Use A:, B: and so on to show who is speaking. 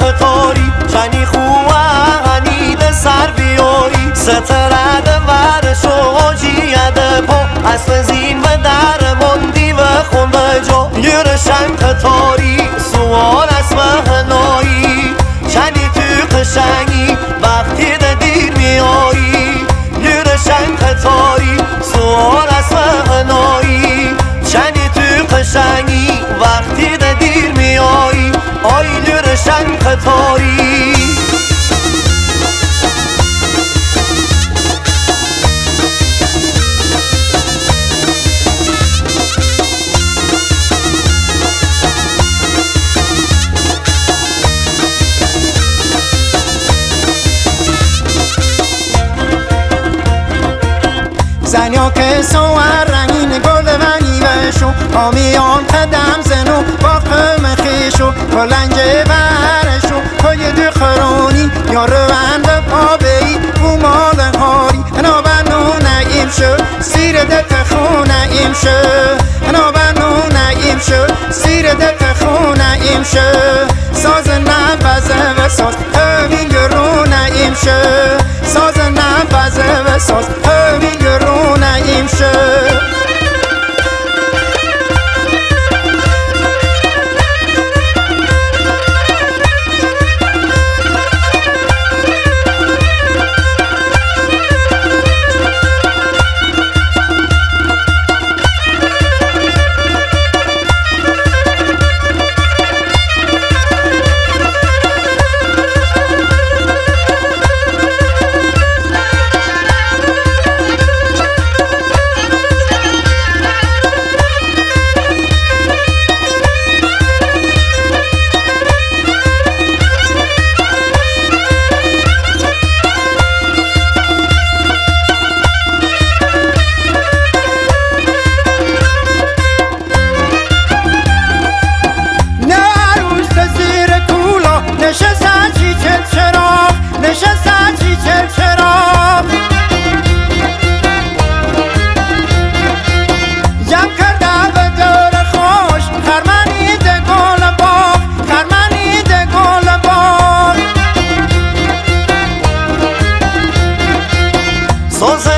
A: قطاری چنی خوانی ده سر بیایی سترد ورشو جیده پا اسم زین و در مندی و خونده جا یرشن قطاری سوال اسم هنایی چنی تو قشنگی وقتی ده دیر میایی یرشن قطاری سوال اسم هنایی چنی تو قشنگی وقتی ده دیر میایی آی یرشن قطاری
B: زنیا که سوار رنگین گل ونی بشو آمیان قدم زنو با قم خیشو کلنجه برشو پای دو خرانی یا روند پا بی او مال هاری انا بنو نگیم شو سیر دت خونه ایم شو انا بنو نگیم شو سیر دت خونه ایم شو ساز نبزه و ساز همی گرونه ایم شو ساز نبزه و ساز همی گرونه ایم شو
A: ساز